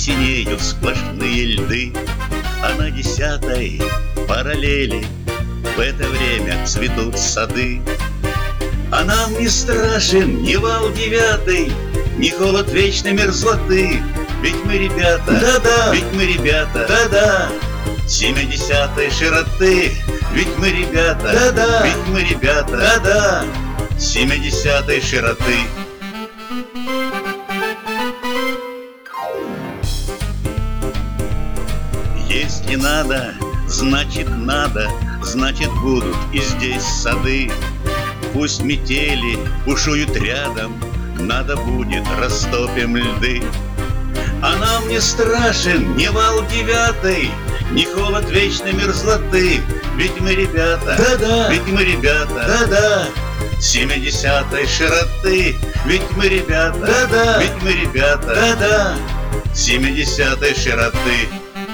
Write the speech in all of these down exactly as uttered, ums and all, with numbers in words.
синеют сплошные льды, а на десятой параллели в это время цветут сады. А нам не страшен ни вал девятый, ни холод вечной мерзлоты, ведь мы ребята, да-да, ведь мы ребята, да-да, семидесятой широты, ведь мы ребята, да-да, ведь мы ребята, да-да, семидесятой широты. Если надо, значит надо, значит будут и здесь сады. Пусть метели бушуют рядом, надо будет, растопим льды. А нам не страшен ни вал девятый, ни холод вечной мерзлоты, ведь мы ребята, да-да, ведь мы ребята, да-да, семидесятой широты, ведь мы ребята, да-да, ведь мы ребята, да-да, семидесятой широты.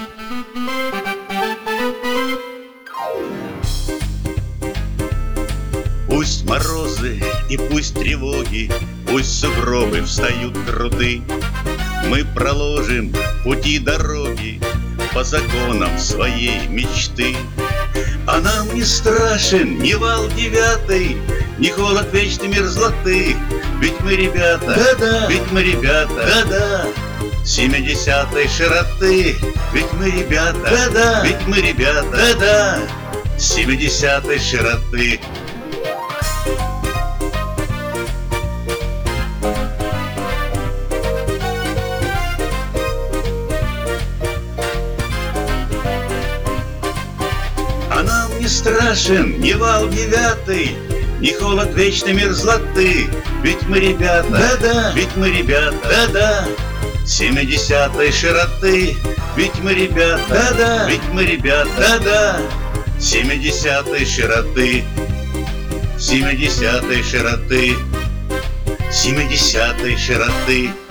Пусть морозы и пусть тревоги, пусть сугробы встают труды, мы проложим пути дороги по законам своей мечты. А нам не страшен ни вал девятый, ни холод вечной мерзлоты, ведь мы ребята, да-да, ведь мы ребята, да-да, семидесятой широты, ведь мы ребята, да-да, ведь мы ребята, да-да, семидесятой широты. А нам не страшен ни вал девятый, ни холод вечной мерзлоты, ведь мы ребята, да-да, ведь мы ребята, да-да, семидесятой широты, ведь мы ребята, да-да, ведь мы ребята, да-да, семидесятой широты, семидесятой широты, семидесятой широты.